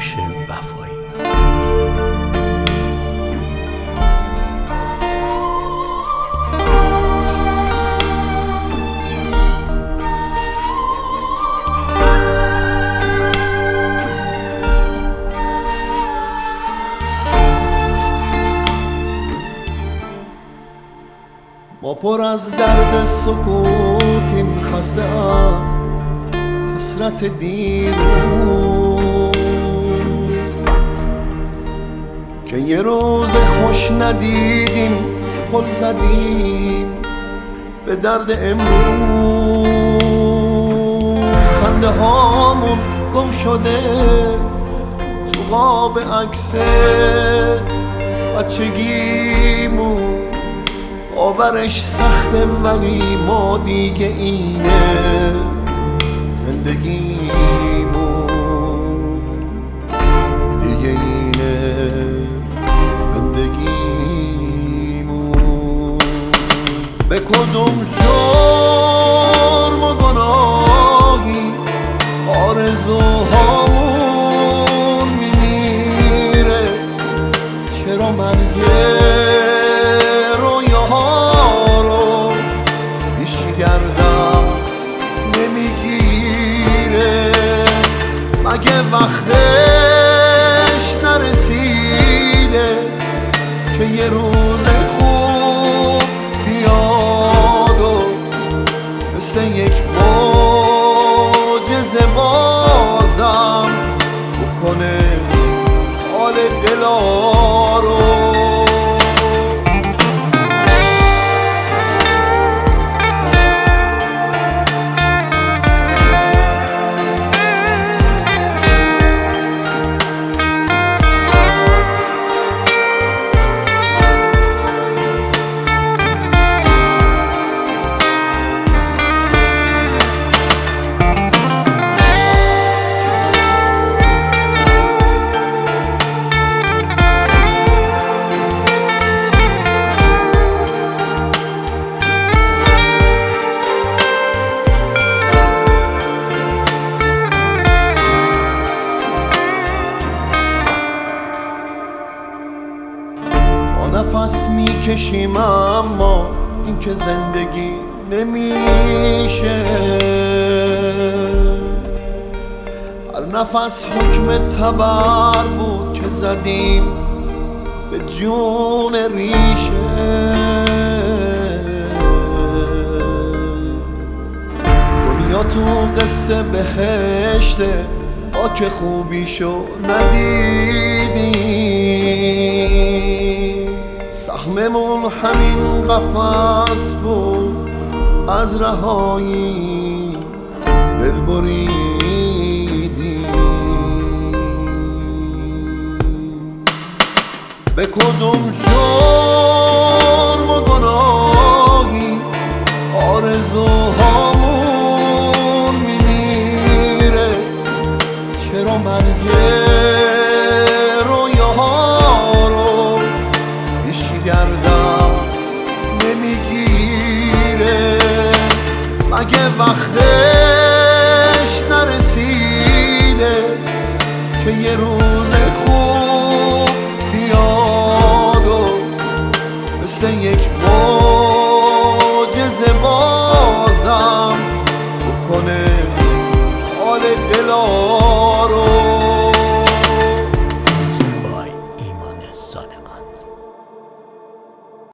فراموش وفایی. ما پر از درد سکوتیم، خسته از حسرت دیروز که یه روز خوش ندیدیم، پل زدیم به درد امروز. خنده هامون گم شده تو قاب عکس بچگیمون. باورش سخته ولی ما دیگه اینه زندگیمون، دیگه اینه زندگیمون. به کدوم جرم و گناهی آرزوهامون میمیره؟ چرا مرگه اگه وقتش نرسیده که یه روز خوب بیاد و مثل یک معجزه بازم بکنه حال دلا رو. نفس میکشیم اما این که زندگی نمیشه. هر نفس حکم تبر بود که زدیم به جون ریشه. دنیا تو قصه بهشته، با که خوبیشو ندیدیم. سهممون همین قفس بود، از رهایی دل بریدیم. به کدوم جرم و گناهی آرزوهامون میمیره؟ چرا مرگه اگه وقتش نرسیده که یه روز